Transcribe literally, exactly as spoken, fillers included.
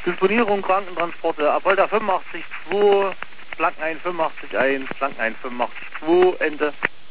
Disponierung Krankentransporte, Apolda fünfundachtzig zwei, Flanken eins fünfundachtzig eins, Flanken eins fünfundachtzig zwei, Ende.